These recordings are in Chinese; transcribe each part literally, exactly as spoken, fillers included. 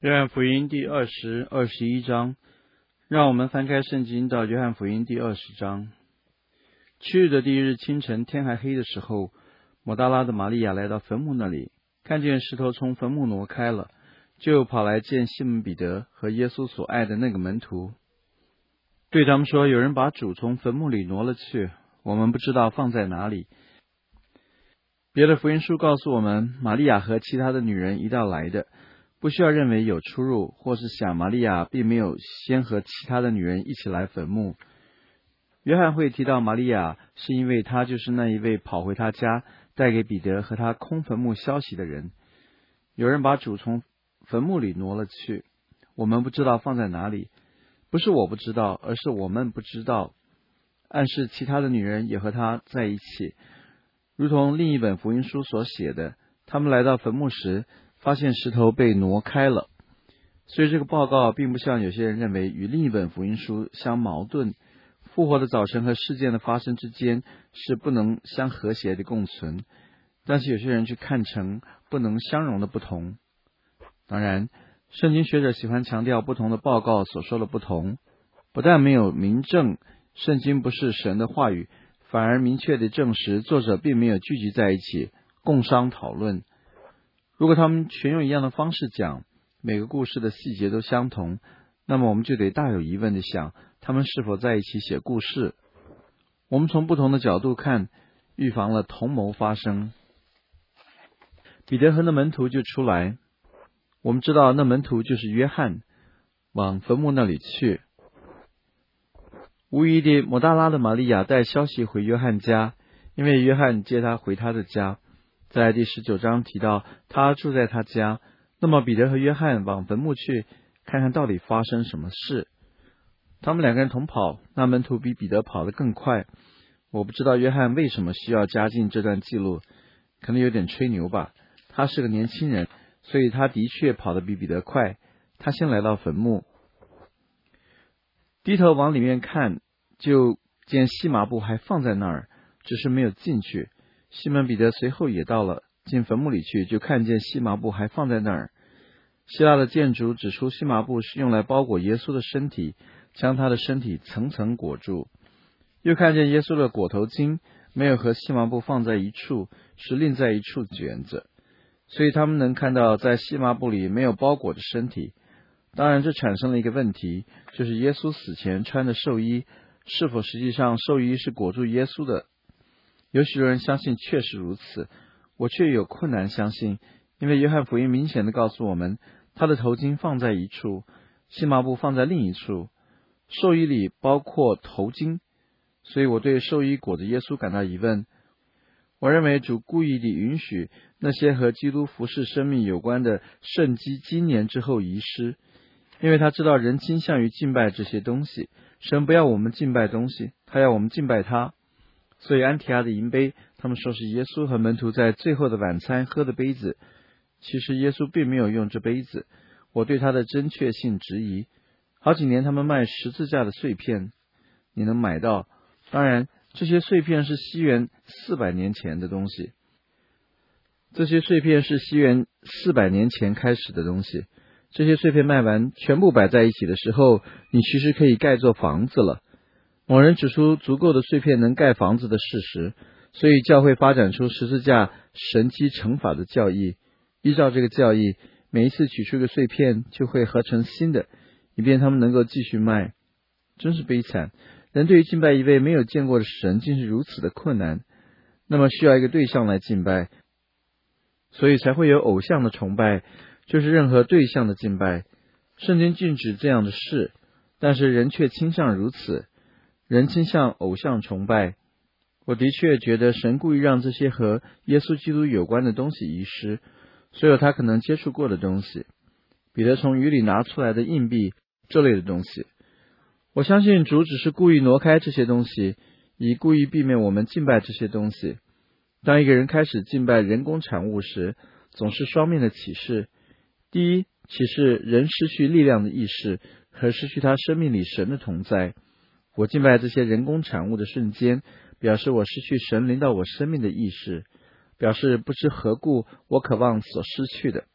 约翰福音第二十、二十一章，让我们翻开圣经到约翰福音第二十章。去日的第一日清晨，天还黑的时候，抹大拉的玛利亚来到坟墓那里，看见石头从坟墓挪开了，就跑来见西门彼得和耶稣所爱的那个门徒，对他们说：有人把主从坟墓里挪了去，我们不知道放在哪里。别的福音书告诉我们，玛利亚和其他的女人一道来的，不需要认为有出入，或是想玛利亚并没有先和其他的女人一起来坟墓。约翰会提到玛利亚，是因为她就是那一位跑回他家带给彼得和他空坟墓消息的人。有人把主从坟墓里挪了去，我们不知道放在哪里。不是我不知道，而是我们不知道，暗示其他的女人也和他在一起。如同另一本福音书所写的，他们来到坟墓时发现石头被挪开了，所以这个报告并不像有些人认为与另一本福音书相矛盾。复活的早晨和事件的发生之间是不能相和谐的共存，但是有些人却看成不能相容的不同。当然，圣经学者喜欢强调不同的报告所说的不同，不但没有明证圣经不是神的话语，反而明确地证实作者并没有聚集在一起共商讨论。如果他们全用一样的方式讲，每个故事的细节都相同，那么我们就得大有疑问地想，他们是否在一起写故事？我们从不同的角度看，预防了同谋发生。彼得和那门徒就出来，我们知道那门徒就是约翰，往坟墓那里去。无疑的，抹大拉的玛利亚带消息回约翰家，因为约翰接他回他的家。在第十九章提到他住在他家，那么彼得和约翰往坟墓去，看看到底发生什么事。他们两个人同跑，那门徒比彼得跑得更快。我不知道约翰为什么需要加进这段记录，可能有点吹牛吧。他是个年轻人，所以他的确跑得比彼得快。他先来到坟墓，低头往里面看，就见细麻布还放在那儿，只是没有进去。西门彼得随后也到了，进坟墓里去，就看见细麻布还放在那儿。希腊的建筑指出，细麻布是用来包裹耶稣的身体，将他的身体层层裹住。又看见耶稣的裹头巾没有和细麻布放在一处，是另在一处卷着，所以他们能看到在细麻布里没有包裹着身体。当然，这产生了一个问题，就是耶稣死前穿的寿衣，是否实际上寿衣是裹住耶稣的？有许多人相信确实如此，我却有困难相信，因为约翰福音明显地告诉我们，他的头巾放在一处，细麻布放在另一处，寿衣里包括头巾，所以我对寿衣裹着耶稣感到疑问。我认为主故意地允许那些和基督服侍生命有关的圣迹今年之后遗失，因为他知道人倾向于敬拜这些东西。神不要我们敬拜东西，他要我们敬拜他。所以安提阿的银杯，他们说是耶稣和门徒在最后的晚餐喝的杯子，其实耶稣并没有用这杯子，我对他的真确性质疑。好几年他们卖十字架的碎片，你能买到，当然这些碎片是西元四百年前的东西，这些碎片是西元四百年前开始的东西。这些碎片卖完全部摆在一起的时候，你其实可以盖座房子了。某人指出足够的碎片能盖房子的事实，所以教会发展出十字架神机乘法的教义。依照这个教义，每一次取出一个碎片就会合成新的，以便他们能够继续卖。真是悲惨，人对于敬拜一位没有见过的神竟是如此的困难。那么需要一个对象来敬拜，所以才会有偶像的崇拜，就是任何对象的敬拜。圣经禁止这样的事，但是人却倾向如此，人倾向偶像崇拜。我的确觉得神故意让这些和耶稣基督有关的东西遗失，所有他可能接触过的东西，彼得从鱼里拿出来的硬币这类的东西。我相信主只是故意挪开这些东西，以故意避免我们敬拜这些东西。当一个人开始敬拜人工产物时，总是双面的启示。第一，启示人失去力量的意识和失去他生命里神的同在。我敬拜这些人工产物的瞬间，表示我失去神临到我生命的意识，表示不知何故我渴望所失去的。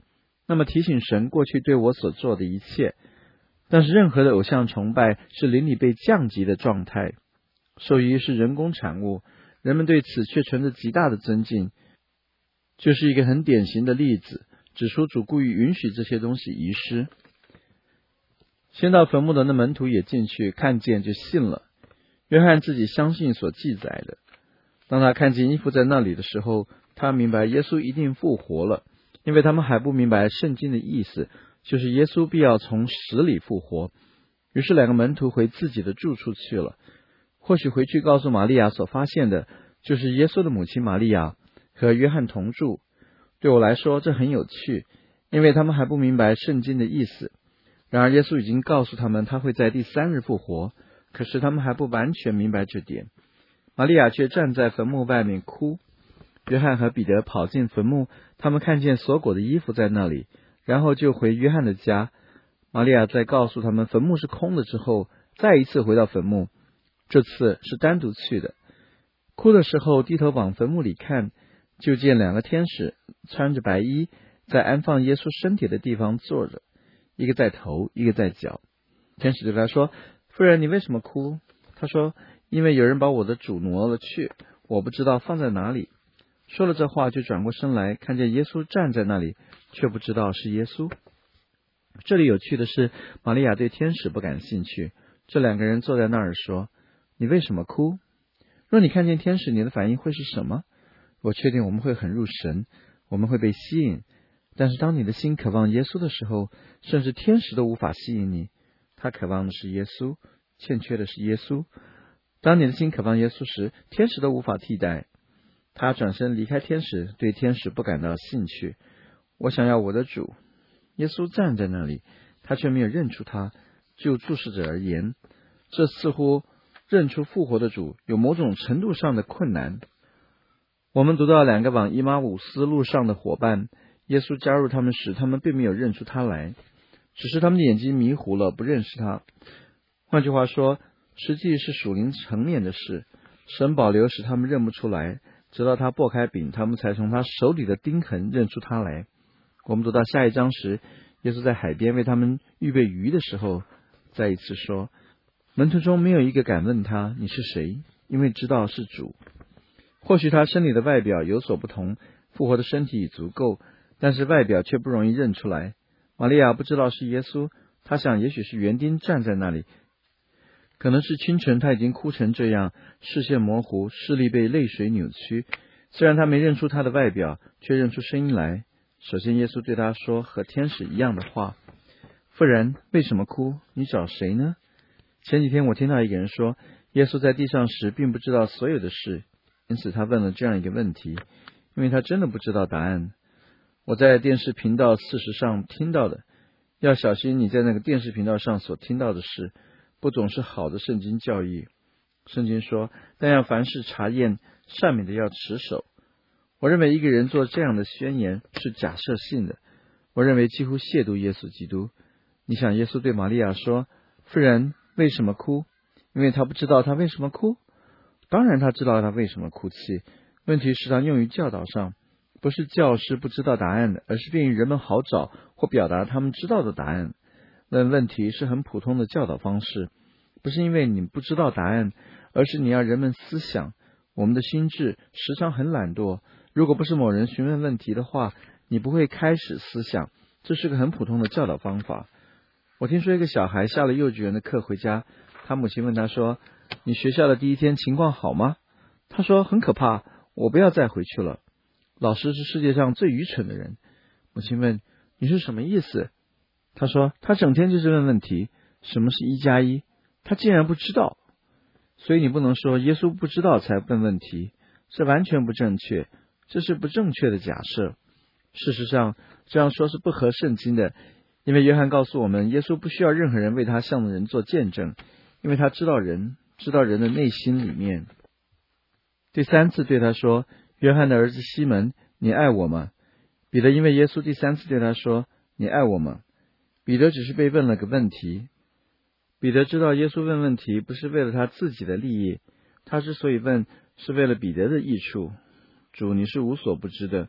那么提醒神过去对我所做的一切。但是任何的偶像崇拜是灵里被降级的状态，兽医是人工产物，人们对此却存着极大的尊敬，就是一个很典型的例子，指出主故意允许这些东西遗失。先到坟墓的那门徒也进去，看见就信了。约翰自己相信所记载的。当他看见衣服在那里的时候，他明白耶稣一定复活了，因为他们还不明白圣经的意思，就是耶稣必要从死里复活。于是两个门徒回自己的住处去了。或许回去告诉玛利亚所发现的，就是耶稣的母亲玛利亚和约翰同住。对我来说，这很有趣，因为他们还不明白圣经的意思。然而耶稣已经告诉他们他会在第三日复活，可是他们还不完全明白这点。玛利亚却站在坟墓外面哭。约翰和彼得跑进坟墓，他们看见锁裹的衣服在那里，然后就回约翰的家。玛利亚在告诉他们坟墓是空的之后，再一次回到坟墓，这次是单独去的。哭的时候低头往坟墓里看，就见两个天使穿着白衣，在安放耶稣身体的地方坐着，一个在头，一个在脚。天使对他说：夫人，你为什么哭？他说：因为有人把我的主挪了去，我不知道放在哪里。说了这话就转过身来，看见耶稣站在那里，却不知道是耶稣。这里有趣的是，玛利亚对天使不感兴趣。这两个人坐在那儿说：你为什么哭？若你看见天使，你的反应会是什么？我确定我们会很入神，我们会被吸引。但是当你的心渴望耶稣的时候，甚至天使都无法吸引你。他渴望的是耶稣，欠缺的是耶稣。当你的心渴望耶稣时，天使都无法替代。他转身离开天使，对天使不感到兴趣。我想要我的主。耶稣站在那里，他却没有认出他，就注视者而言。这似乎认出复活的主有某种程度上的困难。我们读到两个往伊玛乌斯路上的伙伴，耶稣加入他们时，他们并没有认出他来，只是他们的眼睛迷糊了，不认识他。换句话说，实际是属灵层面的事，神保留使他们认不出来，直到他擘开饼，他们才从他手里的钉痕认出他来。我们读到下一章时，耶稣在海边为他们预备鱼的时候，再一次说，门徒中没有一个敢问他你是谁，因为知道是主。或许他身体的外表有所不同，复活的身体已足够，但是外表却不容易认出来。玛利亚不知道是耶稣，她想也许是园丁站在那里，可能是清晨他已经哭成这样，视线模糊，视力被泪水扭曲。虽然他没认出他的外表，却认出声音来。首先耶稣对他说和天使一样的话：妇人，为什么哭？你找谁呢？前几天我听到一个人说，耶稣在地上时并不知道所有的事，因此他问了这样一个问题，因为他真的不知道答案。我在电视频道四十上听到的，要小心你在那个电视频道上所听到的事，不总是好的圣经教义。圣经说，但要凡事查验，善美的要持守。我认为一个人做这样的宣言是假设性的，我认为几乎亵渎耶稣基督。你想耶稣对玛利亚说，妇人，为什么哭？因为他不知道他为什么哭？当然他知道他为什么哭泣，问题是他用于教导上，不是教师不知道答案的，而是便于人们好找或表达他们知道的答案。问问题是很普通的教导方式，不是因为你不知道答案，而是你要人们思想。我们的心智时常很懒惰，如果不是某人询问问题的话，你不会开始思想。这是个很普通的教导方法。我听说一个小孩下了幼稚园的课回家，他母亲问他说，你学校的第一天情况好吗？他说，很可怕，我不要再回去了。老师是世界上最愚蠢的人。母亲问，你是什么意思？他说，他整天就是问问题，什么是一加一？他竟然不知道。所以你不能说耶稣不知道才问问题，这完全不正确，这是不正确的假设。事实上，这样说是不合圣经的，因为约翰告诉我们，耶稣不需要任何人为他向的人做见证，因为他知道人，知道人的内心里面。第三次对他说，约翰的儿子西门，你爱我吗？彼得因为耶稣第三次对他说，你爱我吗？彼得只是被问了个问题。彼得知道耶稣问问题不是为了他自己的利益，他之所以问是为了彼得的益处。主，你是无所不知的，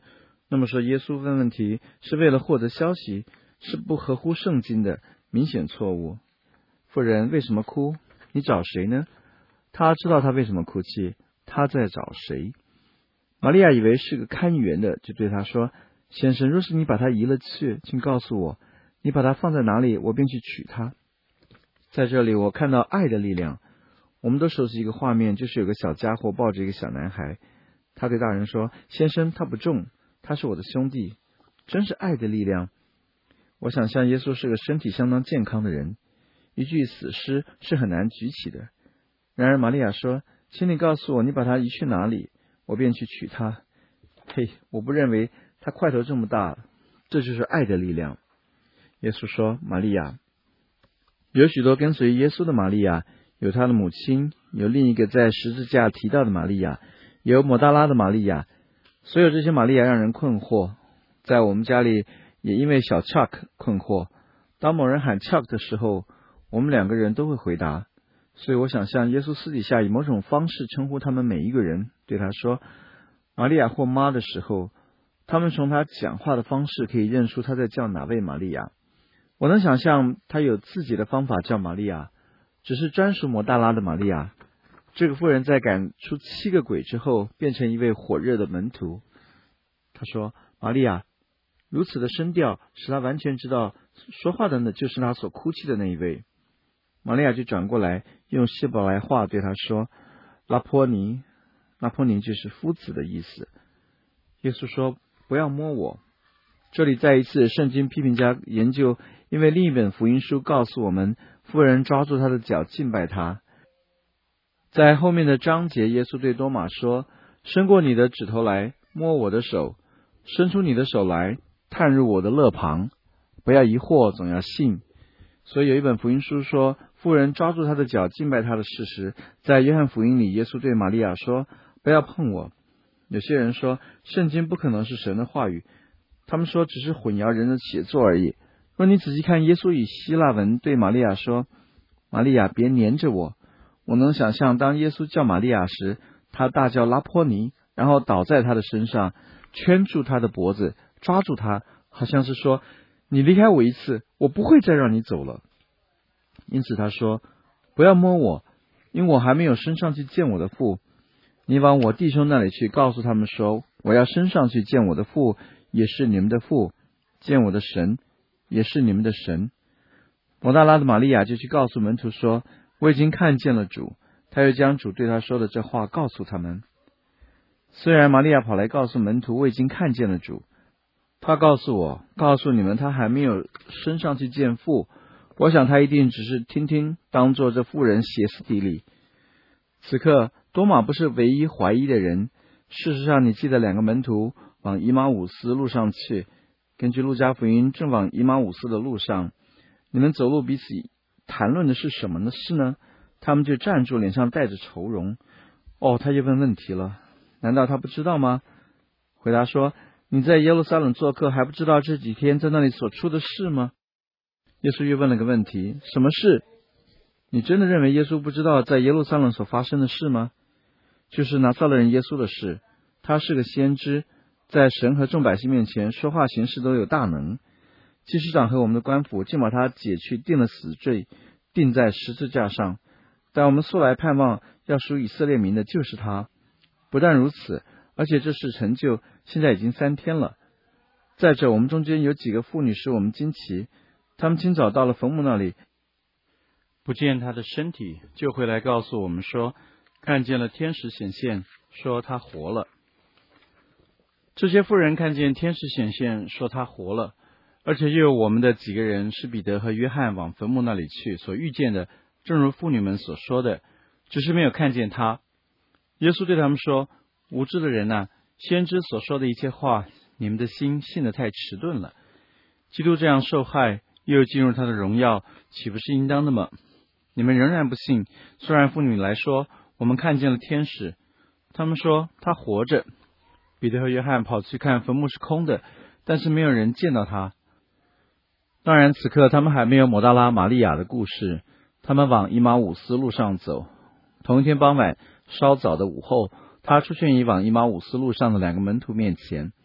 那么说耶稣问问题是为了获得消息，是不合乎圣经的，明显错误。妇人为什么哭？你找谁呢？他知道他为什么哭泣，他在找谁。玛利亚以为是个看园的，就对他说，先生，若是你把他移了去，请告诉我，你把他放在哪里，我便去取他。在这里我看到爱的力量。我们都熟悉一个画面，就是有个小家伙抱着一个小男孩，他对大人说，先生，他不重，他是我的兄弟。真是爱的力量。我想象耶稣是个身体相当健康的人，一具死尸是很难举起的。然而玛利亚说，请你告诉我，你把他移去哪里，我便去取他。嘿，我不认为他块头这么大，这就是爱的力量。耶稣说，玛利亚。有许多跟随耶稣的玛利亚，有他的母亲，有另一个在十字架提到的玛利亚，有抹大拉的玛利亚。所有这些玛利亚让人困惑，在我们家里也因为小 Chuck 困惑。当某人喊 Chuck 的时候，我们两个人都会回答。所以我想象耶稣私底下以某种方式称呼他们每一个人，对他说玛利亚或妈的时候，他们从他讲话的方式可以认出他在叫哪位玛利亚。我能想象他有自己的方法叫玛利亚，只是专属抹大拉的玛利亚。这个妇人在赶出七个鬼之后，变成一位火热的门徒。他说，玛利亚，如此的声调使他完全知道说话的呢就是他所哭泣的那一位。玛利亚就转过来用希伯来话对他说，拉波尼。拉波尼就是夫子的意思。耶稣说，不要摸我。这里再一次圣经批评家研究，因为另一本福音书告诉我们，妇人抓住他的脚敬拜他。在后面的章节，耶稣对多马说，伸过你的指头来摸我的手，伸出你的手来探入我的肋旁，不要疑惑，总要信。所以有一本福音书说，妇人抓住他的脚敬拜他的事实。在约翰福音里，耶稣对玛利亚说，不要碰我。有些人说圣经不可能是神的话语，他们说只是混淆人的写作而已。若你仔细看，耶稣以希腊文对玛利亚说，玛利亚，别黏着我。我能想象当耶稣叫玛利亚时，他大叫拉波尼，然后倒在他的身上，圈住他的脖子，抓住他，好像是说，你离开我一次，我不会再让你走了。因此他说，不要摸我，因为我还没有升上去见我的父。你往我弟兄那里去，告诉他们说，我要升上去见我的父，也是你们的父，见我的神，也是你们的神。抹大拉的玛利亚就去告诉门徒说，我已经看见了主。他又将主对他说的这话告诉他们。虽然玛利亚跑来告诉门徒，我已经看见了主，他告诉我，告诉你们，他还没有升上去见父。我想他一定只是听听，当作这妇人歇斯底里。此刻多马不是唯一怀疑的人。事实上，你记得两个门徒往以马忤斯路上去，根据路加福音，正往以马忤斯的路上，你们走路彼此谈论的是什么的事呢？他们就站住，脸上带着愁容。哦，他又问问题了，难道他不知道吗？回答说，你在耶路撒冷做客，还不知道这几天在那里所出的事吗？耶稣又问了个问题，什么事？你真的认为耶稣不知道在耶路撒冷所发生的事吗？就是拿撒勒人耶稣的事。他是个先知，在神和众百姓面前说话行事都有大能。祭司长和我们的官府竟把他解去，定了死罪，钉在十字架上。但我们素来盼望要属以色列民的就是他。不但如此，而且这事成就现在已经三天了。再者，我们中间有几个妇女使我们惊奇，他们今早到了坟墓那里，不见他的身体，就回来告诉我们说，看见了天使显现，说他活了。这些妇人看见天使显现，说他活了，而且又有我们的几个人是彼得和约翰往坟墓那里去，所遇见的正如妇女们所说的，只是没有看见他。耶稣对他们说，无知的人啊，先知所说的一切话，你们的心信得太迟钝了。基督这样受害，又进入他的荣耀，岂不是应当的吗？你们仍然不信。虽然妇女来说，我们看见了天使，他们说他活着。彼得和约翰跑去看，坟墓是空的，但是没有人见到他。当然此刻他们还没有抹大拉玛利亚的故事。他们往以马忤斯路上走。同一天傍晚稍早的午后，他出现于往以马忤斯路上的两个门徒面前。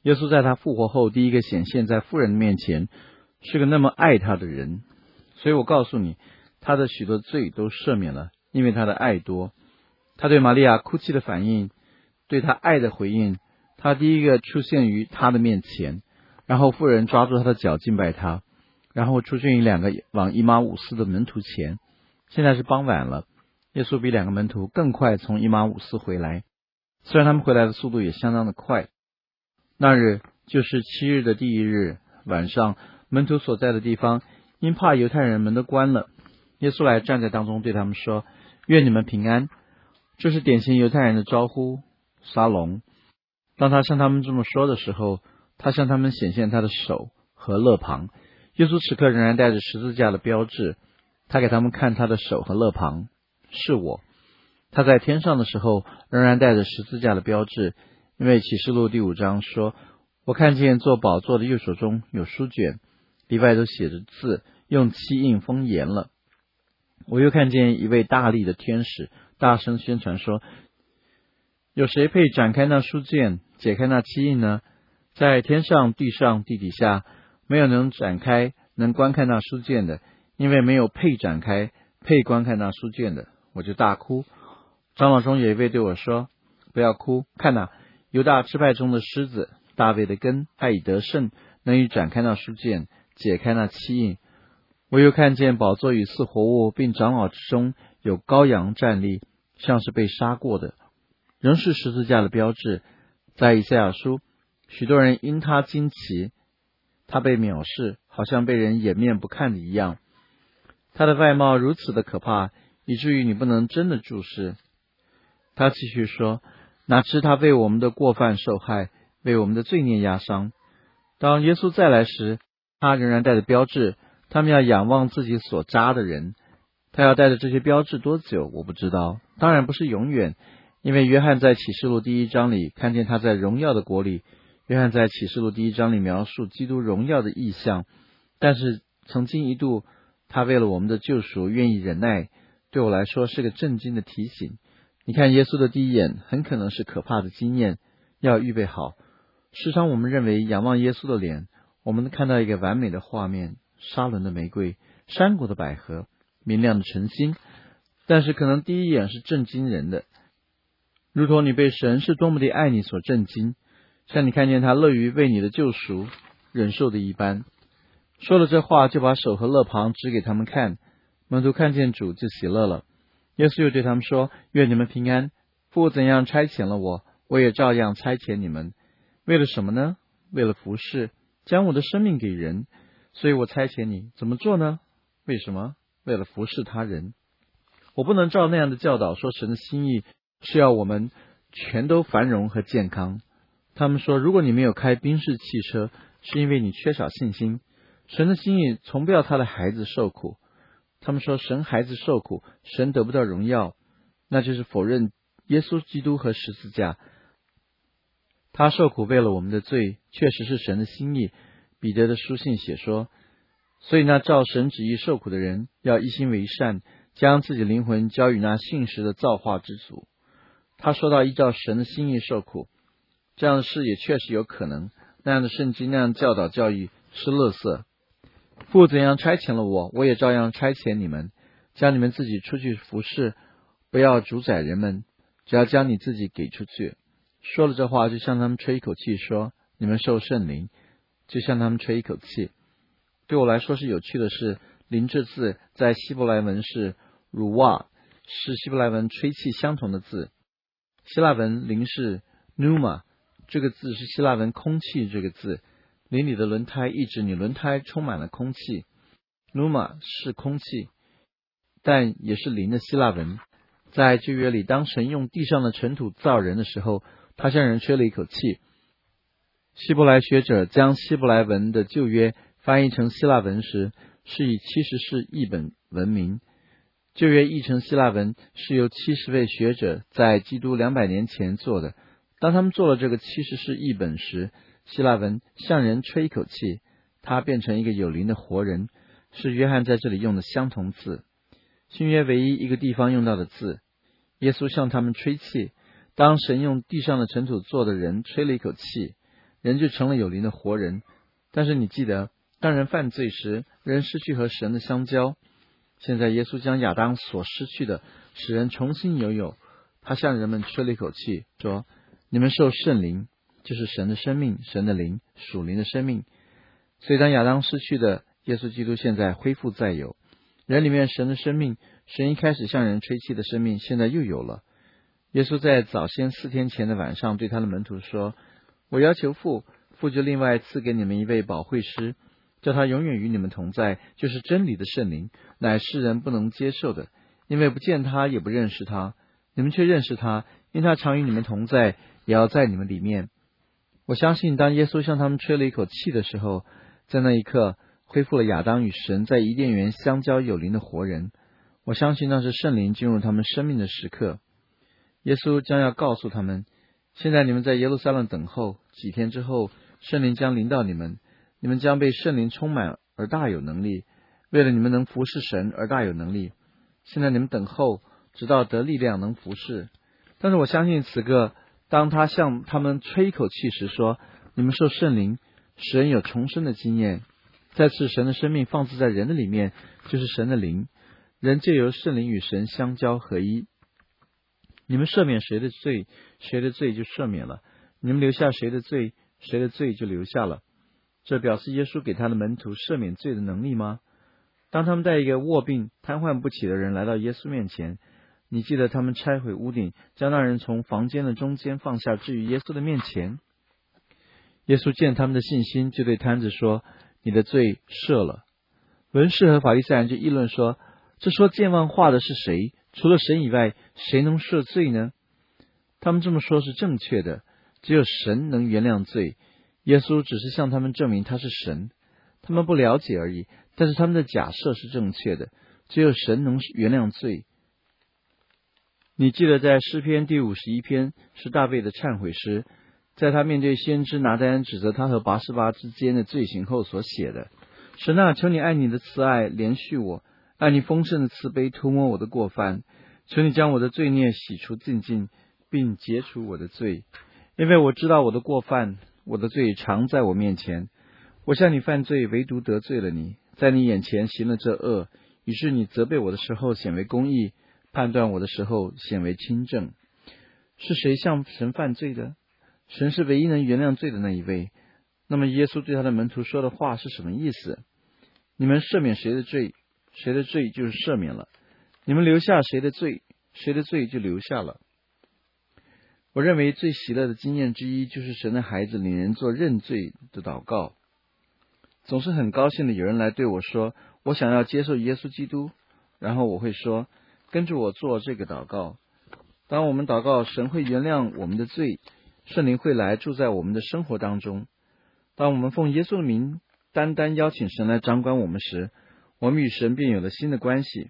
耶稣在他复活后第一个显现在妇人面前，是个那么爱他的人。所以我告诉你，他的许多罪都赦免了，因为他的爱多。他对玛利亚哭泣的反应，对他爱的回应，他第一个出现于他的面前，然后妇人抓住他的脚敬拜他，然后出现于两个往以马忤斯的门徒前。现在是傍晚了，耶稣比两个门徒更快从以马忤斯回来，虽然他们回来的速度也相当的快。那日就是七日的第一日晚上，门徒所在的地方因怕犹太人门都关了，耶稣来站在当中对他们说，愿你们平安。这是典型犹太人的招呼，沙龙。当他向他们这么说的时候，他向他们显现他的手和肋旁。耶稣此刻仍然带着十字架的标志，他给他们看他的手和肋旁，是我。他在天上的时候仍然带着十字架的标志，因为启示录第五章说，我看见坐宝座的右手中有书卷，里外都写着字，用漆印封严了。我又看见一位大力的天使大声宣传说，有谁配展开那书卷，解开那漆印呢？在天上地上地底下没有能展开能观看那书卷的，因为没有配展开配观看那书卷的。我就大哭。长老中有一位对我说，不要哭，看哪，犹大支派中的狮子大卫的根，他已得胜，能以展开那书卷，解开那漆印。我又看见宝座与四活物并长老之中有羔羊站立，像是被杀过的，仍是十字架的标志。在以赛亚书，许多人因他惊奇，他被藐视，好像被人掩面不看的一样。他的外貌如此的可怕，以至于你不能真的注视。他继续说，哪知他为我们的过犯受害，为我们的罪孽压伤。当耶稣再来时，他仍然带着标志，他们要仰望自己所扎的人。他要带着这些标志多久我不知道，当然不是永远，因为约翰在启示录第一章里看见他在荣耀的国里。约翰在启示录第一章里描述基督荣耀的意象，但是曾经一度他为了我们的救赎愿意忍耐，对我来说是个震惊的提醒。你看耶稣的第一眼很可能是可怕的经验，要预备好。时常我们认为仰望耶稣的脸，我们能看到一个完美的画面，沙伦的玫瑰，山谷的百合，明亮的晨星，但是可能第一眼是震惊人的，如同你被神是多么的爱你所震惊，像你看见他乐于为你的救赎忍受的一般。说了这话，就把手和肋旁指给他们看，门徒看见主就喜乐了。耶稣又对他们说，愿你们平安，父怎样差遣了我，我也照样差遣你们。为了什么呢？为了服侍，将我的生命给人，所以我差遣你。怎么做呢？为什么？为了服侍他人。我不能照那样的教导说，神的心意是要我们全都繁荣和健康。他们说，如果你没有开宾士汽车，是因为你缺少信心。神的心意从不要他的孩子受苦。他们说，神孩子受苦，神得不到荣耀，那就是否认耶稣基督和十字架。他受苦为了我们的罪，确实是神的心意。彼得的书信写说，所以那照神旨意受苦的人，要一心为善，将自己灵魂交与那信实的造化之主。他说到依照神的心意受苦，这样的事也确实有可能。那样的圣经，那样教导教育是垃圾。父怎样差遣了我，我也照样差遣你们，将你们自己出去服侍，不要主宰人们，只要将你自己给出去。说了这话，就向他们吹一口气，说，你们受圣灵，就向他们吹一口气。对我来说是有趣的是，灵这字在希伯来文是乳瓦，是希伯来文吹气相同的字。希腊文灵是 pneuma， 这个字是希腊文空气这个字，灵里的轮胎意指你轮胎充满了空气。pneuma 是空气，但也是灵的希腊文。在旧约里，当神用地上的尘土造人的时候，他向人吹了一口气。希伯来学者将希伯来文的旧约翻译成希腊文时，是以七十士译本闻名。旧约译成希腊文是由七十位学者在基督两百年前做的。当他们做了这个七十士译本时，希腊文向人吹一口气，他变成一个有灵的活人，是约翰在这里用的相同字。新约唯一一个地方用到的字。耶稣向他们吹气，当神用地上的尘土做的人吹了一口气， 人就成了有灵的活人。但是你记得，当人犯罪时，人失去和神的相交。现在耶稣将亚当所失去的，使人重新拥有。他向人们吹了一口气，说：你们受圣灵，就是神的生命，神的灵，属灵的生命。所以当亚当失去的，耶稣基督现在恢复再有。人里面神的生命，神一开始向人吹气的生命，现在又有了。耶稣在早先四天前的晚上对他的门徒说：我要求父，父就另外赐给你们一位保惠师，叫他永远与你们同在，就是真理的圣灵，乃世人不能接受的，因为不见他也不认识他，你们却认识他，因他常与你们同在，也要在你们里面。我相信当耶稣向他们吹了一口气的时候，在那一刻恢复了亚当与神在伊甸园相交有灵的活人。我相信那是圣灵进入他们生命的时刻。耶稣将要告诉他们，现在你们在耶路撒冷等候，几天之后圣灵将临到你们，你们将被圣灵充满而大有能力，为了你们能服侍神而大有能力。现在你们等候，直到得力量能服侍。但是我相信此刻当他向他们吹一口气时说，你们受圣灵，使人有重生的经验。再次神的生命放置在人的里面，就是神的灵，人借由圣灵与神相交合一。你们赦免谁的罪，谁的罪就赦免了；你们留下谁的罪，谁的罪就留下了。这表示耶稣给他的门徒赦免罪的能力吗？当他们带一个卧病瘫痪不起的人来到耶稣面前，你记得他们拆毁屋顶，将那人从房间的中间放下，置于耶稣的面前。耶稣见他们的信心，就对摊子说：你的罪赦了。文士和法利赛人就议论说：这说健忘话的是谁？除了神以外，谁能赦罪呢？他们这么说是正确的，只有神能原谅罪。耶稣只是向他们证明他是神，他们不了解而已，但是他们的假设是正确的，只有神能原谅罪。你记得在诗篇第五十一篇是大卫的忏悔诗，在他面对先知拿单恩指责他和拔示巴之间的罪行后所写的：神啊，求你按你的慈爱怜恤我，按你丰盛的慈悲涂抹我的过犯，求你将我的罪孽洗除净尽，并解除我的罪，因为我知道我的过犯，我的罪常在我面前。我向你犯罪，唯独得罪了你，在你眼前行了这恶，于是你责备我的时候显为公义，判断我的时候显为清正。是谁向神犯罪的？神是唯一能原谅罪的那一位。那么耶稣对他的门徒说的话是什么意思？你们赦免谁的罪，谁的罪就是赦免了；你们留下谁的罪，谁的罪就留下了。我认为最喜乐的经验之一，就是神的孩子领人做认罪的祷告。总是很高兴的有人来对我说，我想要接受耶稣基督，然后我会说，跟着我做这个祷告。当我们祷告，神会原谅我们的罪，圣灵会来住在我们的生活当中。当我们奉耶稣的名单单邀请神来掌管我们时，我们与神便有了新的关系。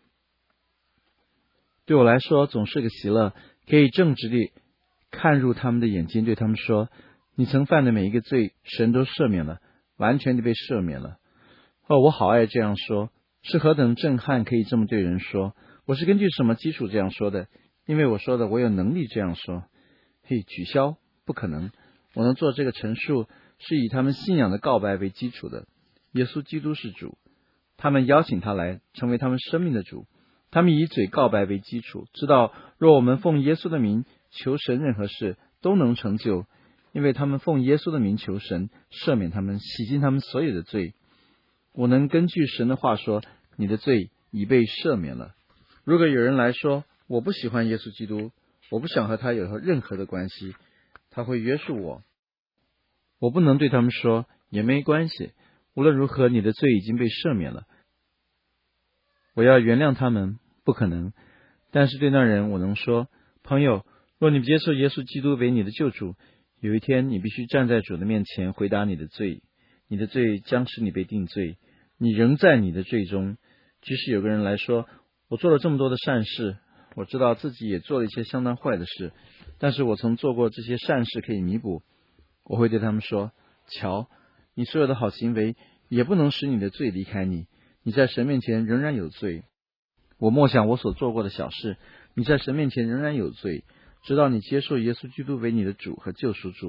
对我来说，总是个喜乐，可以正直地看入他们的眼睛，对他们说，你曾犯的每一个罪，神都赦免了，完全地被赦免了。哦，我好爱这样说，是何等震撼，可以这么对人说。我是根据什么基础这样说的？因为我说的，我有能力这样说。嘿，取消，不可能。我能做这个陈述，是以他们信仰的告白为基础的。耶稣基督是主，他们邀请他来成为他们生命的主。他们以嘴告白为基础，知道若我们奉耶稣的名求神任何事都能成就，因为他们奉耶稣的名求神赦免他们，洗净他们所有的罪。我能根据神的话说，你的罪已被赦免了。如果有人来说，我不喜欢耶稣基督，我不想和他有任何的关系，他会约束我，我不能对他们说也没关系，无论如何你的罪已经被赦免了，我要原谅他们，不可能。但是对那人我能说，朋友，若你接受耶稣基督为你的救主，有一天你必须站在主的面前回答你的罪，你的罪将使你被定罪，你仍在你的罪中。即使有个人来说，我做了这么多的善事，我知道自己也做了一些相当坏的事，但是我曾做过这些善事可以弥补，我会对他们说，瞧，你所有的好行为也不能使你的罪离开你，你在神面前仍然有罪。我默想我所做过的小事，你在神面前仍然有罪，直到你接受耶稣基督为你的主和救赎主。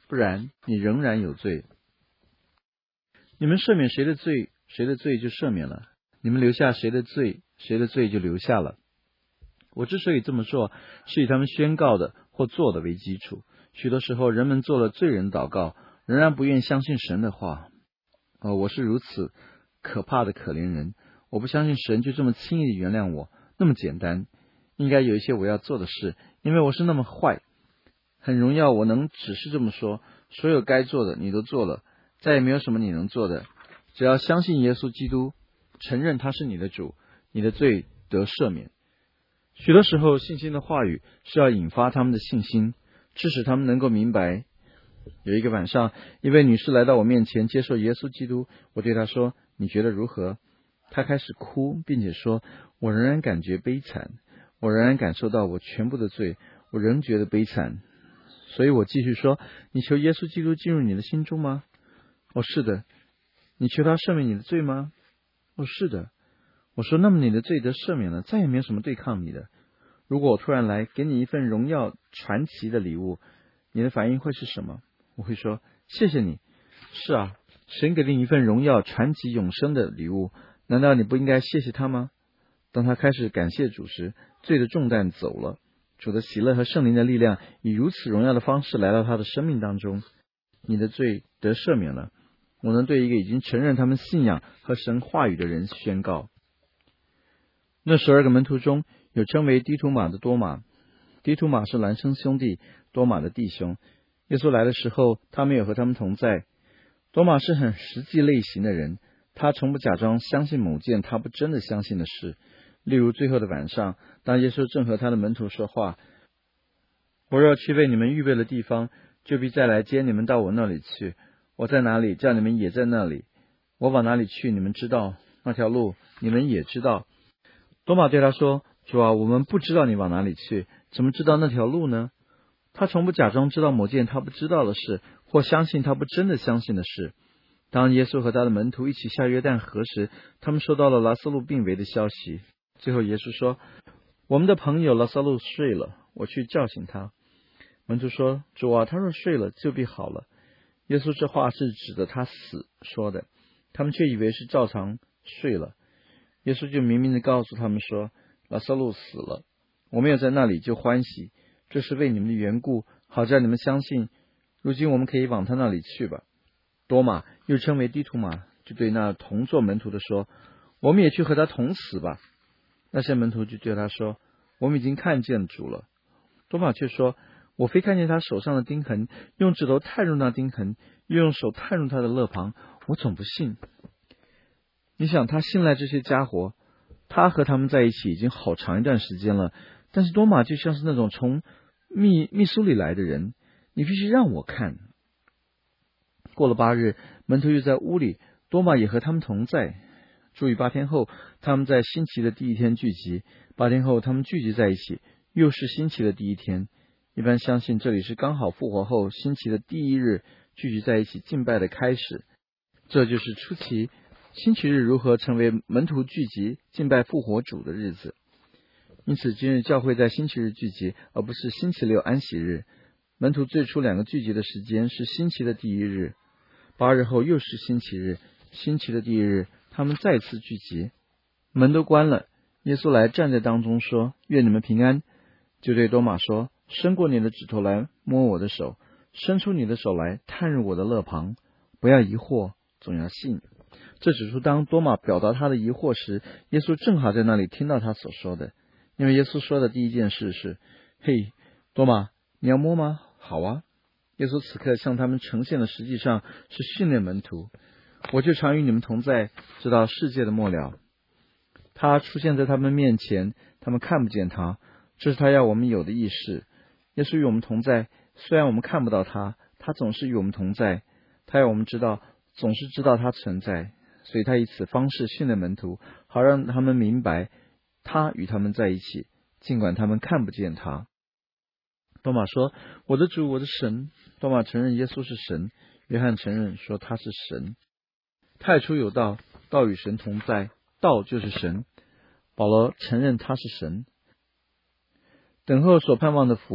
不然你仍然有罪。你们赦免谁的罪，谁的罪就赦免了；你们留下谁的罪，谁的罪就留下了。我之所以这么说，是以他们宣告的或做的为基础。许多时候，人们做了罪人祷告，仍然不愿相信神的话。哦，我是如此可怕的可怜人，我不相信神就这么轻易地原谅我，那么简单。应该有一些我要做的事，因为我是那么坏。很荣耀我能只是这么说，所有该做的你都做了，再也没有什么你能做的。只要相信耶稣基督，承认他是你的主，你的罪得赦免。许多时候，信心的话语是要引发他们的信心，致使他们能够明白。有一个晚上，一位女士来到我面前接受耶稣基督，我对她说，你觉得如何？她开始哭，并且说，我仍然感觉悲惨，我仍然感受到我全部的罪，我仍觉得悲惨。所以我继续说，你求耶稣基督进入你的心中吗？哦，是的。你求他赦免你的罪吗？哦，是的。我说，那么你的罪得赦免了，再也没有什么对抗你的。如果我突然来给你一份荣耀传奇的礼物，你的反应会是什么？我会说，谢谢你。是啊，神给了你一份荣耀传奇永生的礼物，难道你不应该谢谢他吗？当他开始感谢主时，罪的重担走了，主的喜乐和圣灵的力量以如此荣耀的方式来到他的生命当中，你的罪得赦免了。我能对一个已经承认他们信仰和神话语的人宣告。那十二个门徒中有称为低图马的多马，低图马是孪生兄弟，多马的弟兄。耶稣来的时候，他没有和他们同在。多马是很实际类型的人，他从不假装相信某件他不真的相信的事。例如最后的晚上，当耶稣正和他的门徒说话，我若去为你们预备了地方，就必再来接你们到我那里去。我在哪里，叫你们也在那里。我往哪里去，你们知道，那条路你们也知道。多马对他说，主啊，我们不知道你往哪里去，怎么知道那条路呢？他从不假装知道某件他不知道的事，或相信他不真的相信的事。当耶稣和他的门徒一起下约旦河时，他们收到了拉撒路病危的消息。最后耶稣说，我们的朋友拉撒路睡了，我去叫醒他。门徒说，主啊，他若睡了，就必好了。耶稣这话是指着他死说的，他们却以为是照常睡了。耶稣就明明地告诉他们说，拉撒路死了，我没有在那里就欢喜，这是为你们的缘故，好叫你们相信。如今我们可以往他那里去吧。多马又称为低图马，就对那同做门徒的说，我们也去和他同死吧。那些门徒就对他说，我们已经看见主了。多马却说，我非看见他手上的钉痕，用指头探入那钉痕，又用手探入他的肋旁，我总不信。你想，他信赖这些家伙，他和他们在一起已经好长一段时间了，但是多马就像是那种从密密苏里来的人，你必须让我看。过了八日，门徒又在屋里，多马也和他们同在。注意，八天后，他们在星期的第一天聚集，八天后他们聚集在一起，又是星期的第一天。一般相信这里是刚好复活后星期的第一日聚集在一起敬拜的开始，这就是初期星期日如何成为门徒聚集敬拜复活主的日子。因此今日教会在星期日聚集，而不是星期六安息日。门徒最初两个聚集的时间是星期的第一日，八日后又是星期日，星期的第一日他们再次聚集，门都关了。耶稣来站在当中说，愿你们平安。就对多马说，伸过你的指头来摸我的手，伸出你的手来探入我的肋旁，不要疑惑，总要信。这指出当多马表达他的疑惑时，耶稣正好在那里听到他所说的。因为耶稣说的第一件事是，嘿，多马，你要摸吗？好啊。耶稣此刻向他们呈现的实际上是训练门徒，我就常与你们同在，直到世界的末了。他出现在他们面前，他们看不见他，这是他要我们有的意识。耶稣与我们同在，虽然我们看不到他，他总是与我们同在。他要我们知道，总是知道他存在，所以他以此方式训练门徒，好让他们明白他与他们在一起，尽管他们看不见他。多马说，我的主，我的神。多马承认耶稣是神，约翰承认说他是神。太初有道，道与神同在，道就是神。保罗承认他是神。等候所盼望的福，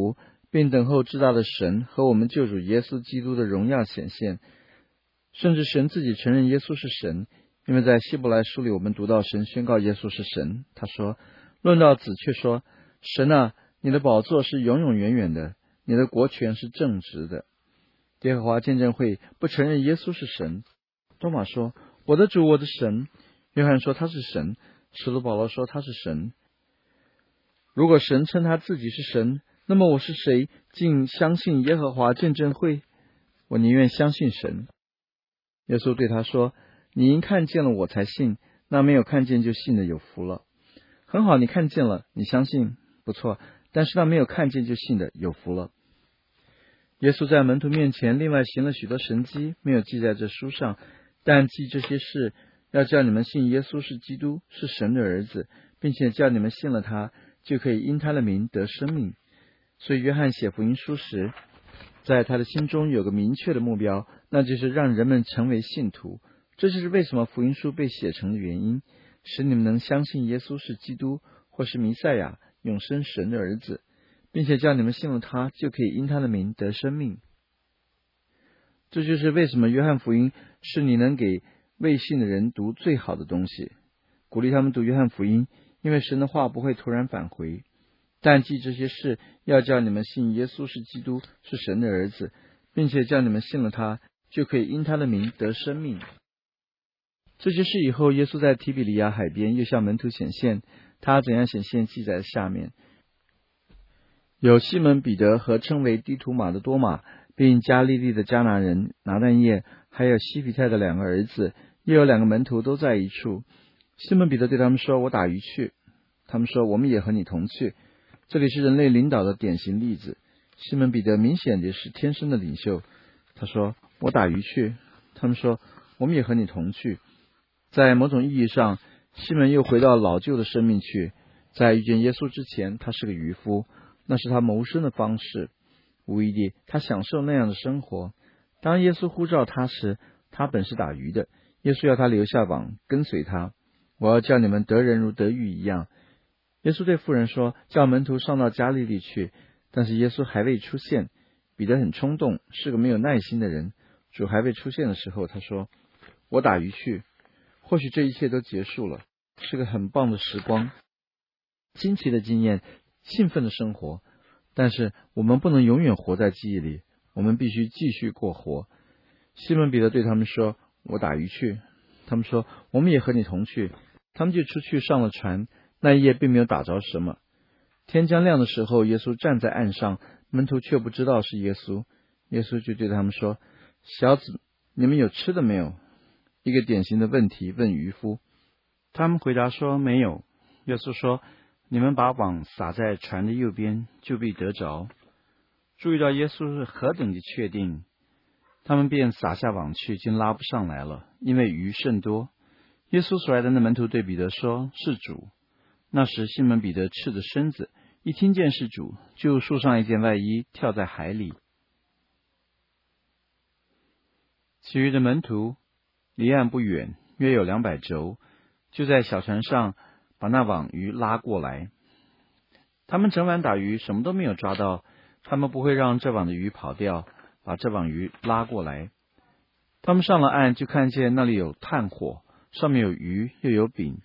并等候至大的神和我们救主耶稣基督的荣耀显现。甚至神自己承认耶稣是神，因为在希伯来书里我们读到神宣告耶稣是神。他说，论到子却说，神啊，你的宝座是永永远远的，你的国权是正直的。耶和华见证会不承认耶稣是神。多马说，我的主，我的神。约翰说他是神，使徒保罗说他是神。如果神称他自己是神，那么我是谁，竟相信耶和华见证会？我宁愿相信神。耶稣对他说，你因看见了我才信，那没有看见就信的有福了。很好，你看见了，你相信，不错，但是那没有看见就信的有福了。耶稣在门徒面前另外行了许多神迹，没有记在这书上，但记这些事，要叫你们信耶稣是基督，是神的儿子，并且叫你们信了他，就可以因他的名得生命。所以约翰写福音书时，在他的心中有个明确的目标，那就是让人们成为信徒。这就是为什么福音书被写成的原因，使你们能相信耶稣是基督，或是弥赛亚，永生神的儿子，并且叫你们信了他，就可以因他的名得生命。这就是为什么约翰福音是你能给未信的人读最好的东西，鼓励他们读约翰福音，因为神的话不会突然返回。但记这些事，要叫你们信耶稣是基督，是神的儿子，并且叫你们信了他，就可以因他的名得生命。这些事以后，耶稣在提比利亚海边又向门徒显现，他怎样显现记在下面。有西门彼得和称为低图马的多马，并加利利的迦拿人拿但业，还有西庇太的两个儿子，又有两个门徒都在一处。西门彼得对他们说，我打鱼去。他们说，我们也和你同去。这里是人类领导的典型例子。西门彼得明显的是天生的领袖，他说，我打鱼去。他们说，我们也和你同去。在某种意义上，西门又回到老旧的生命去。在遇见耶稣之前，他是个渔夫，那是他谋生的方式。无疑地，他享受那样的生活。当耶稣呼召他时，他本是打鱼的。耶稣要他留下网，跟随他。我要叫你们得人如得鱼一样。耶稣对妇人说，叫门徒上到加利利去。但是耶稣还未出现。彼得很冲动，是个没有耐心的人。主还未出现的时候，他说，我打鱼去。或许这一切都结束了，是个很棒的时光，惊奇的经验，兴奋的生活。但是我们不能永远活在记忆里，我们必须继续过活。西门彼得对他们说，我打鱼去。他们说，我们也和你同去。他们就出去上了船，那一夜并没有打着什么。天将亮的时候，耶稣站在岸上，门徒却不知道是耶稣。耶稣就对他们说，小子，你们有吃的没有？一个典型的问题问渔夫。他们回答说，没有。耶稣说，你们把网撒在船的右边，就必得着。注意到耶稣是何等的确定，他们便撒下网去，竟拉不上来了，因为鱼甚多。耶稣所来的那门徒对彼得说，是主。那时西门彼得赤着身子，一听见是主，就束上一件外衣，跳在海里。其余的门徒离岸不远，约有两百肘，就在小船上把那网鱼拉过来。他们整晚打鱼，什么都没有抓到。他们不会让这网的鱼跑掉，把这网鱼拉过来。他们上了岸，就看见那里有炭火，上面有鱼，又有饼。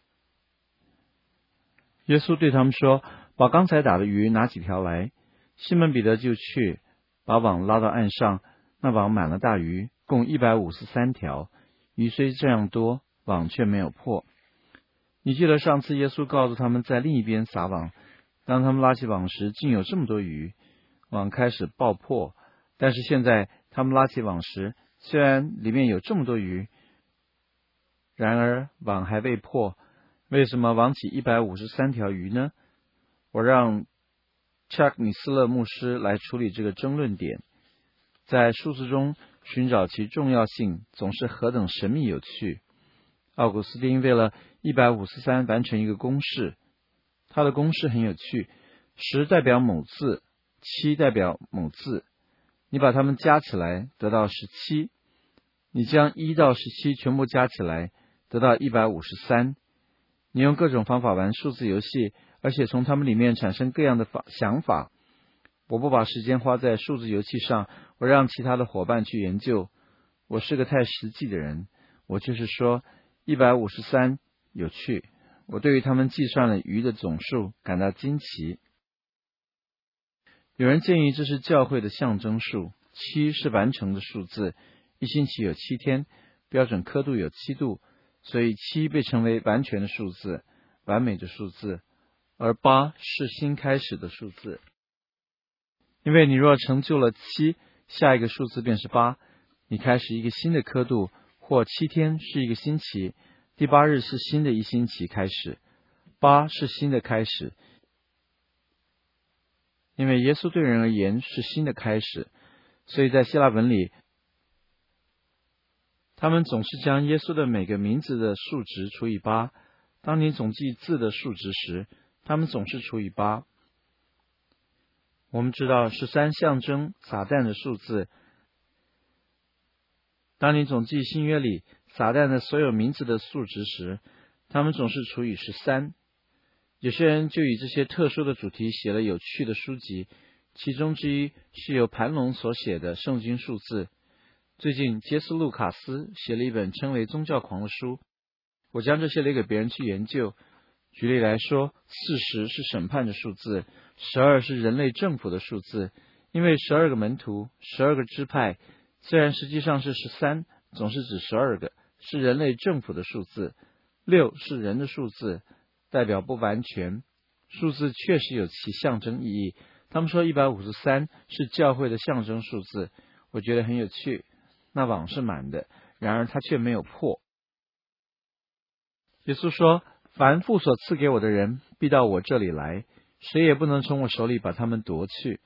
耶稣对他们说，把刚才打的鱼拿几条来。西门彼得就去，把网拉到岸上，那网满了大鱼，共一百五十三条。鱼虽这样多，网却没有破。你记得上次耶稣告诉他们在另一边撒网，当他们拉起网时，竟有这么多鱼，网开始爆破。但是现在他们拉起网时，虽然里面有这么多鱼，然而网还未破。为什么网起一百五十三条鱼呢？我让查克米斯勒牧师来处理这个争论点。在数字中寻找其重要性，总是何等神秘有趣。奥古斯丁为了一百五十三完成一个公式，他的公式很有趣，十代表某字，七代表某字，你把它们加起来得到十七，你将一到十七全部加起来得到一百五十三。你用各种方法玩数字游戏，而且从它们里面产生各样的法想法。 我不把时间花在数字游戏上，我让其他的伙伴去研究。我是个太实际的人，我就是说一百五十三有趣。我对于他们计算了鱼的总数感到惊奇。有人建议这是教会的象征数，七是完成的数字，一星期有七天，标准刻度有七度，所以七被称为完全的数字，完美的数字，而八是新开始的数字。因为你若成就了七，下一个数字便是八，你开始一个新的刻度，或七天是一个星期，第八日是新的一星期开始，八是新的开始。因为耶稣对人而言是新的开始，所以在希腊文里，他们总是将耶稣的每个名字的数值除以八。当你总计字的数值时，他们总是除以八。我们知道十三象征撒旦的数字。当你总计新约里撒旦的所有名字的数值时，他们总是除以十三。有些人就以这些特殊的主题写了有趣的书籍，其中之一是由盘龙所写的圣经数字。最近杰斯·路卡斯写了一本称为宗教狂的书，我将这些留给别人去研究。举例来说，四十是审判的数字，十二是人类政府的数字，因为十二个门徒，十二个支派，虽然实际上是十三，总是指十二个，是人类政府的数字。六是人的数字，代表不完全。数字确实有其象征意义。他们说一百五十三是教会的象征数字，我觉得很有趣。那网是满的，然而它却没有破。耶稣说，凡父所赐给我的人必到我这里来，谁也不能从我手里把他们夺去。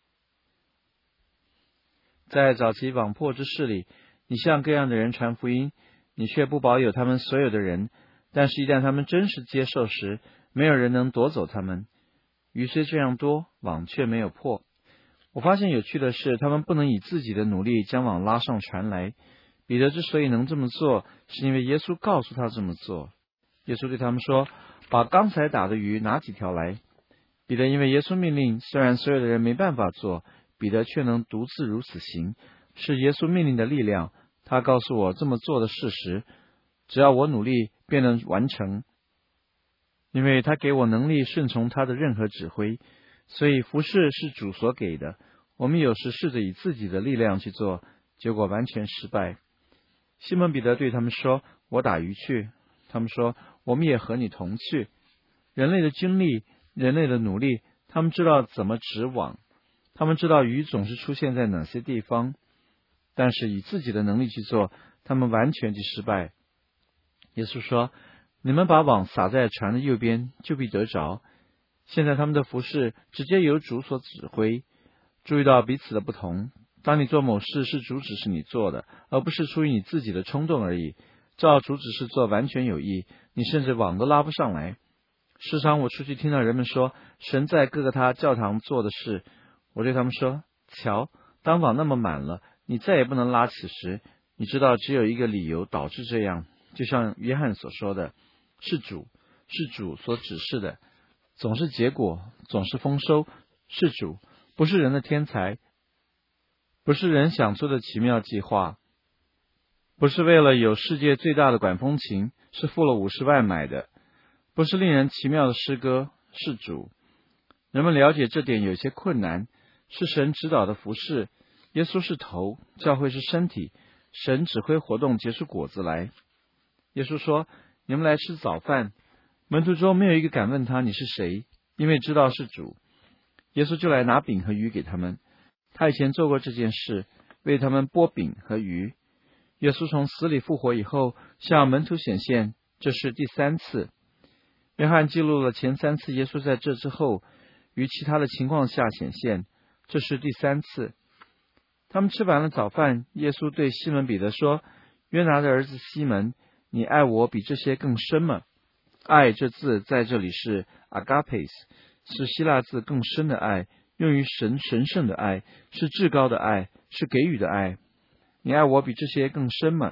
在早期网破之事里，你向各样的人传福音，你却不保有他们所有的人，但是一旦他们真实接受时，没有人能夺走他们。鱼虽这样多，网却没有破。我发现有趣的是，他们不能以自己的努力将网拉上船来。彼得之所以能这么做，是因为耶稣告诉他这么做。耶稣对他们说，把刚才打的鱼拿几条来。彼得因为耶稣命令，虽然所有的人没办法做，彼得却能独自如此行，是耶稣命令的力量。他告诉我这么做的事实，只要我努力便能完成，因为他给我能力顺从他的任何指挥。所以服事是主所给的，我们有时试着以自己的力量去做，结果完全失败。西门彼得对他们说，我打鱼去。他们说，我们也和你同去。人类的经历，人类的努力，他们知道怎么指网，他们知道鱼总是出现在哪些地方，但是以自己的能力去做，他们完全去失败。耶稣说，你们把网撒在船的右边，就必得着。现在他们的服事直接由主所指挥。注意到彼此的不同，当你做某事是主指示你做的，而不是出于你自己的冲动而已。照主指示做完全有益，你甚至网都拉不上来。时常我出去听到人们说，神在各个他教堂做的事，我对他们说，瞧，当网那么满了，你再也不能拉起时，你知道只有一个理由导致这样，就像约翰所说的，是主，是主所指示的，总是结果，总是丰收，是主，不是人的天才，不是人想出的奇妙计划，不是为了有世界最大的管风琴，是付了五十万买的，不是令人奇妙的诗歌，是主。人们了解这点有些困难，是神指导的服事，耶稣是头，教会是身体，神指挥活动结出果子来。耶稣说，你们来吃早饭。门徒中没有一个敢问他你是谁，因为知道是主。耶稣就来拿饼和鱼给他们，他以前做过这件事，为他们剥饼和鱼。耶稣从死里复活以后向门徒显现，这是第三次。约翰记录了前三次耶稣在这之后于其他的情况下显现，这是第三次。他们吃完了早饭，耶稣对西门彼得说，约拿的儿子西门，你爱我比这些更深吗？爱这字在这里是 agapes， 是希腊字更深的爱，用于神神圣的爱，是至高的爱，是给予的爱。你爱我比这些更深吗？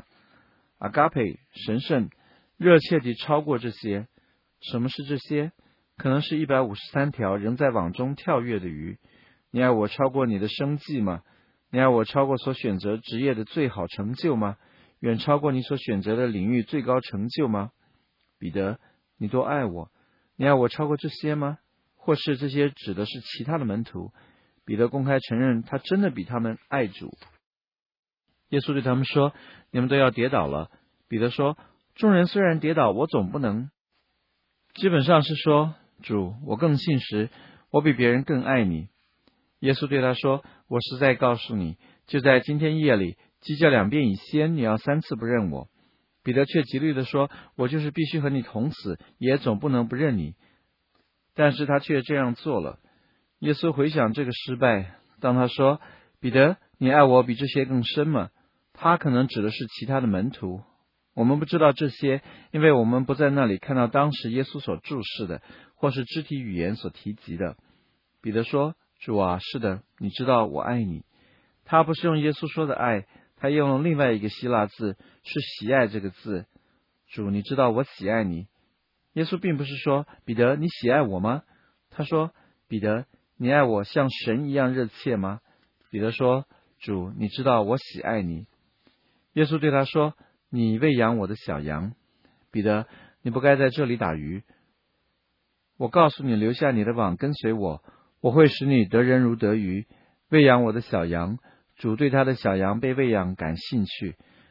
agape 神圣，热切地超过这些。什么是这些？可能是一百五十三条仍在网中跳跃的鱼。 你爱我超过你的生计吗？你爱我超过所选择职业的最好成就吗？远超过你所选择的领域最高成就吗？彼得，你多爱我，你爱我超过这些吗？或是这些指的是其他的门徒？彼得公开承认他真的比他们爱主。耶稣对他们说，你们都要跌倒了。彼得说，众人虽然跌倒，我总不能。基本上是说，主，我更信实，我比别人更爱你。耶稣对他说，我实在告诉你，就在今天夜里，鸡叫两遍以先，你要三次不认我。彼得却极力地说，我就是必须和你同死，也总不能不认你。但是他却这样做了。耶稣回想这个失败，当他说，彼得，你爱我比这些更深吗？他可能指的是其他的门徒。我们不知道这些，因为我们不在那里看到当时耶稣所注视的，或是肢体语言所提及的。彼得说，主啊，是的，你知道我爱你。他不是用耶稣说的爱，他用了另外一个希腊字，是喜爱这个字。主，你知道我喜爱你。耶稣并不是说，彼得，你喜爱我吗？他说，彼得，你爱我像神一样热切吗？彼得说，主，你知道我喜爱你。耶稣对他说，你喂养我的小羊。彼得，你不该在这里打鱼。我告诉你，留下你的网，跟随我，我会使你得人如得鱼。喂养我的小羊。主对他的小羊被喂养感兴趣。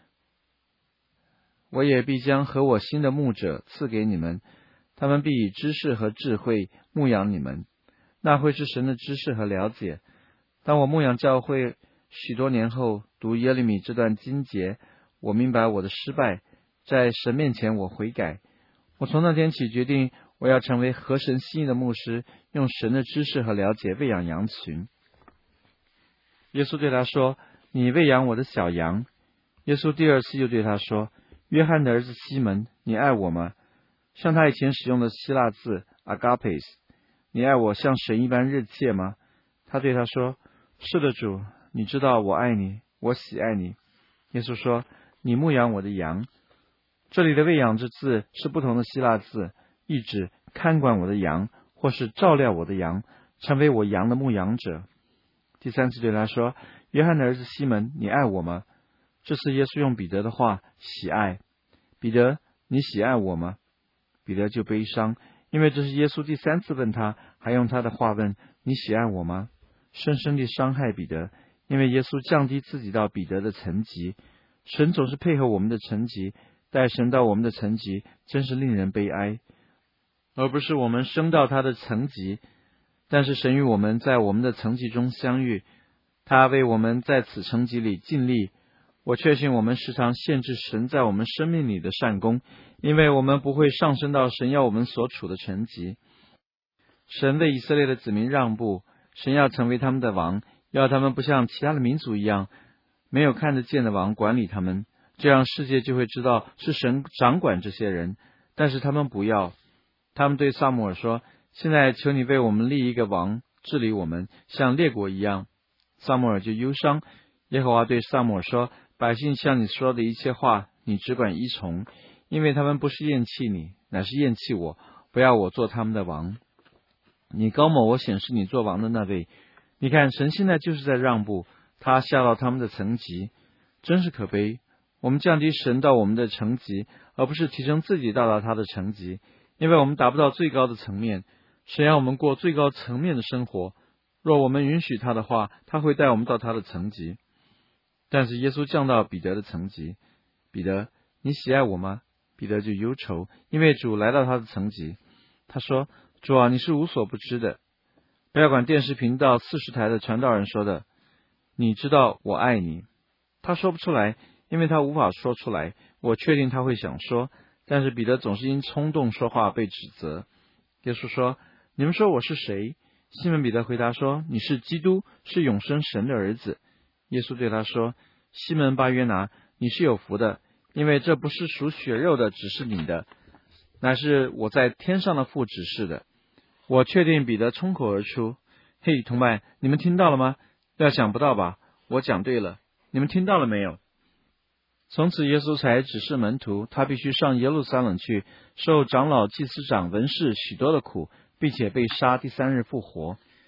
我也必将和我新的牧者赐给你们，他们必以知识和智慧牧养你们。那会是神的知识和了解。当我牧养教会许多年后，读耶利米这段经节，我明白我的失败，在神面前我悔改。我从那天起决定，我要成为合神心意的牧师，用神的知识和了解喂养羊群。耶稣对他说，你喂养我的小羊。耶稣第二次又对他说，约翰的儿子西门，你爱我吗？像他以前使用的希腊字 agapes， 你爱我像神一般热切吗？他对他说，是的，主，你知道我爱你，我喜爱你。耶稣说，你牧养我的羊。这里的喂养之字是不同的希腊字，意指看管我的羊，或是照料我的羊，成为我羊的牧养者。第三次对他说，约翰的儿子西门，你爱我吗？这次耶稣用彼得的话，喜爱。彼得，你喜爱我吗？彼得就悲伤，因为这是耶稣第三次问他，还用他的话问，你喜爱我吗？深深地伤害彼得，因为耶稣降低自己到彼得的层级。神总是配合我们的层级，带神到我们的层级，真是令人悲哀，而不是我们升到他的层级。但是神与我们在我们的层级中相遇，他为我们在此层级里尽力。我确信我们时常限制神在我们生命里的善功，因为我们不会上升到神要我们所处的层级。神为以色列的子民让步，神要成为他们的王，要他们不像其他的民族一样，没有看得见的王管理他们，这样世界就会知道是神掌管这些人。但是他们不要，他们对撒母耳说，现在求你为我们立一个王，治理我们，像列国一样。撒母耳就忧伤。耶和华对撒母耳说，百姓向你说的一切话，你只管依从，因为他们不是厌弃你，乃是厌弃我，不要我做他们的王。你高某我显示你做王的那位。你看，神现在就是在让步，他下到他们的层级，真是可悲。我们降低神到我们的层级，而不是提升自己到达他的层级，因为我们达不到最高的层面。神要我们过最高层面的生活，若我们允许他的话，他会带我们到他的层级。但是耶稣降到彼得的层级，彼得，你喜爱我吗？彼得就忧愁，因为主来到他的层级。他说，主啊，你是无所不知的。不要管电视频道四十台的传道人说的，你知道我爱你。他说不出来，因为他无法说出来。我确定他会想说，但是彼得总是因冲动说话被指责。耶稣说，你们说我是谁？西门彼得回答说，你是基督，是永生神的儿子。耶稣对他说，西门巴约拿，你是有福的，因为这不是属血肉的指示你的，乃是我在天上的父指示的。我确定彼得冲口而出，嘿，同伴，你们听到了吗？要想不到吧？我讲对了，你们听到了没有？从此耶稣才指示门徒，他必须上耶路撒冷去，受长老、祭司长、文士许多的苦，并且被杀，第三日复活。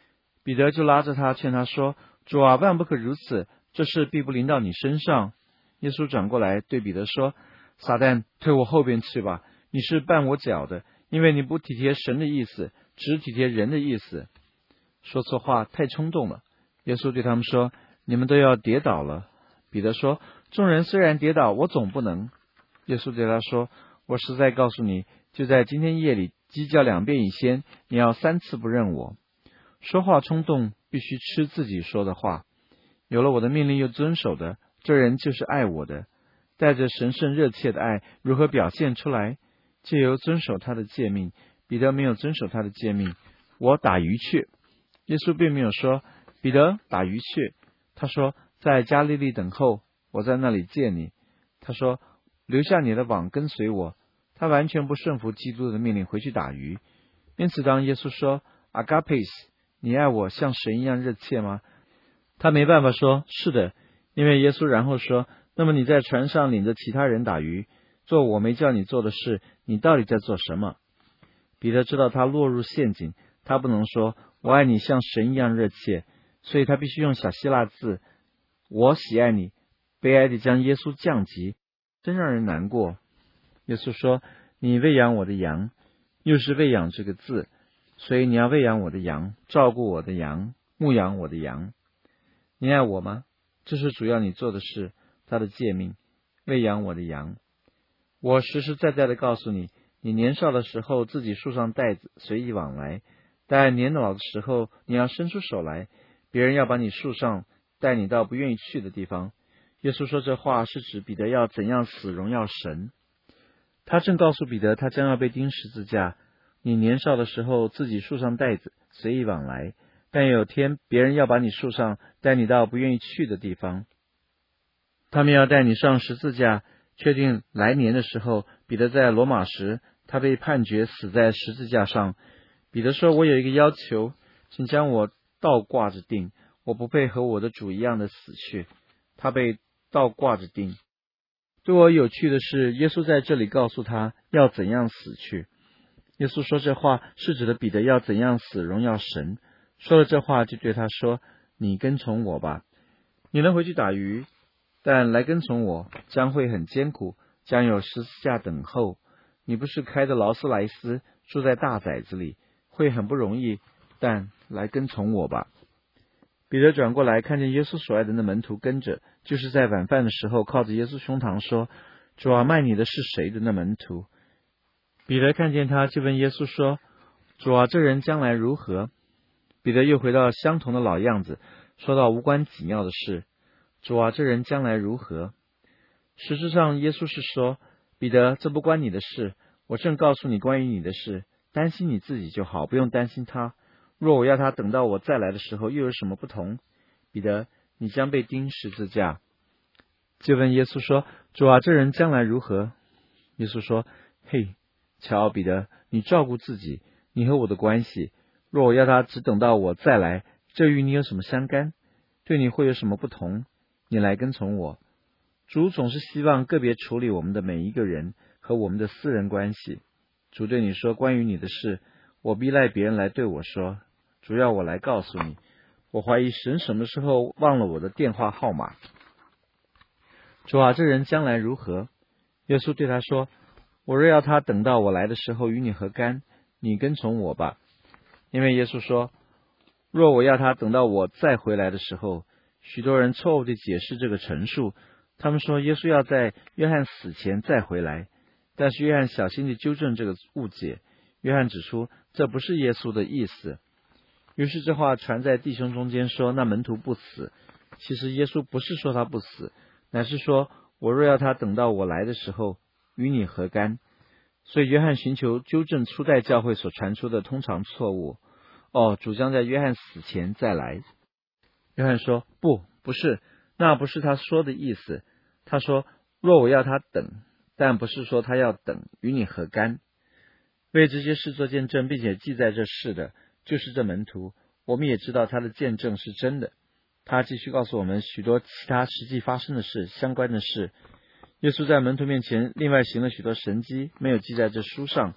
彼得就拉着他劝他说：主啊，万不可如此，这事必不临到你身上。耶稣转过来对彼得说：撒旦，退我后边去吧，你是绊我脚的，因为你不体贴神的意思，只体贴人的意思。说错话太冲动了。耶稣对他们说：你们都要跌倒了。彼得说：众人虽然跌倒，我总不能。耶稣对他说：我实在告诉你，就在今天夜里鸡叫两遍以先，你要三次不认我。说话冲动，必须吃自己说的话。有了我的命令又遵守的，这人就是爱我的。带着神圣热切的爱如何表现出来？借由遵守他的诫命。彼得没有遵守他的诫命，我打鱼去。耶稣并没有说彼得打鱼去，他说在加利利等候，我在那里见你。他说留下你的网跟随我。他完全不顺服基督的命令回去打鱼。因此当耶稣说 Agapes， 你爱我像神一样热切吗？他没办法说是的，因为耶稣然后说，那么你在船上领着其他人打鱼，做我没叫你做的事，你到底在做什么？彼得知道他落入陷阱，他不能说我爱你像神一样热切，所以他必须用小希腊字我喜爱你，悲哀地将耶稣降级，真让人难过。耶稣说你喂养我的羊，又是喂养这个字，所以你要喂养我的羊，照顾我的羊，牧养我的羊。你爱我吗？这是主要你做的事，他的诫命，喂养我的羊。我实实在在的告诉你，你年少的时候自己束上带子，随意往来，但年老的时候你要伸出手来，别人要把你束上，带你到不愿意去的地方。耶稣说这话是指彼得要怎样死荣耀神。他正告诉彼得他将要被钉十字架。你年少的时候自己束上带子，随意往来，但有天别人要把你束上，带你到不愿意去的地方。他们要带你上十字架。确定来年的时候，彼得在罗马时，他被判决死在十字架上。彼得说，我有一个要求，请将我倒挂着钉，我不配和我的主一样的死去。他被倒挂着钉。对我有趣的是，耶稣在这里告诉他要怎样死去。耶稣说这话是指的彼得要怎样死荣耀神。说了这话就对他说，你跟从我吧。你能回去打鱼，但来跟从我将会很艰苦，将有十字架等候。你不是开着劳斯莱斯住在大宅子里，会很不容易，但来跟从我吧。彼得转过来看见耶稣所爱的那门徒跟着，就是在晚饭的时候靠着耶稣胸膛说，主啊，卖你的是谁的那门徒？彼得看见他就问耶稣说，主啊，这人将来如何？彼得又回到相同的老样子，说到无关紧要的事，主啊，这人将来如何？实质上耶稣是说，彼得，这不关你的事，我正告诉你关于你的事，担心你自己就好，不用担心他。若我要他等到我再来的时候，又有什么不同？彼得，你将被钉十字架。就问耶稣说，主啊，这人将来如何？耶稣说，嘿，瞧，彼得，你照顾自己，你和我的关系，若我要他只等到我再来，这与你有什么相干？对你会有什么不同？你来跟从我。主总是希望个别处理我们的每一个人和我们的私人关系。主对你说关于你的事，我逼赖别人来对我说，主要我来告诉你，我怀疑神什么时候忘了我的电话号码。主啊，这人将来如何？耶稣对他说，我若要他等到我来的时候与你何干？你跟从我吧。因为耶稣说，若我要他等到我再回来的时候，许多人错误地解释这个陈述，他们说耶稣要在约翰死前再回来，但是约翰小心地纠正这个误解。约翰指出这不是耶稣的意思。于是这话传在弟兄中间，说那门徒不死。其实耶稣不是说他不死，乃是说我若要他等到我来的时候，与你何干？所以约翰寻求纠正初代教会所传出的通常错误。哦，主将在约翰死前再来。约翰说，不，不是，那不是他说的意思。他说，若我要他等，但不是说他要等，与你何干？为这些事做见证，并且记在这事的，就是这门徒。我们也知道他的见证是真的。他继续告诉我们许多其他实际发生的事，相关的事。耶稣在门徒面前另外行了许多神迹，没有记在这书上，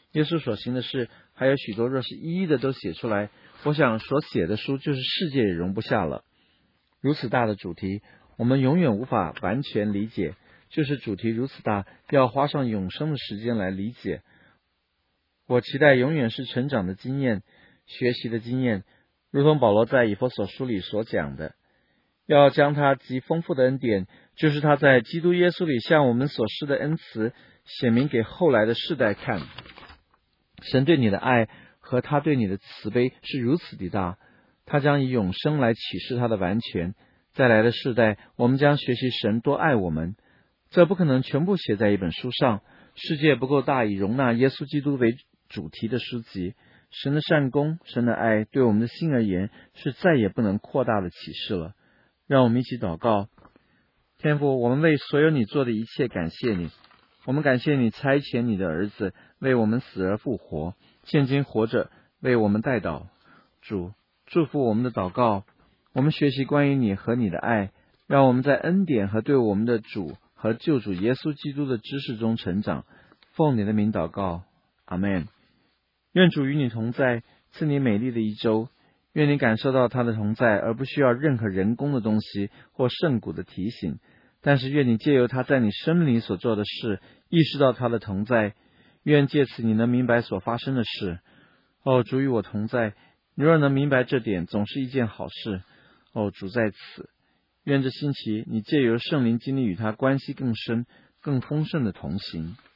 耶稣所行的事还有许多，若是一一的都写出来，我想所写的书就是世界也容不下了。如此大的主题，我们永远无法完全理解，就是主题如此大，要花上永生的时间来理解。我期待永远是成长的经验，学习的经验，如同保罗在以弗所书里所讲的，要将他极丰富的恩典，就是他在基督耶稣里向我们所施的恩慈，显明给后来的世代看。神对你的爱和他对你的慈悲是如此的大，他将以永生来启示他的完全。再来的世代，我们将学习神多爱我们。这不可能全部写在一本书上，世界不够大以容纳耶稣基督为主题的书籍。神的善功，神的爱对我们的心而言是再也不能扩大的启示了。让我们一起祷告。天父，我们为所有你做的一切感谢你，我们感谢你差遣你的儿子为我们死而复活，现今活着为我们代祷。主，祝福我们的祷告，我们学习关于你和你的爱，让我们在恩典和对我们的主和救主耶稣基督的知识中成长。奉你的名祷告，阿们。愿主与你同在，赐你美丽的一周。愿你感受到他的同在，而不需要任何人工的东西或圣骨的提醒。但是愿你借由他在你生命里所做的事，意识到他的同在。愿借此你能明白所发生的事。哦，主与我同在，你若能明白这点，总是一件好事。哦，主在此。愿这星期你借由圣灵经历与他关系更深、更丰盛的同行。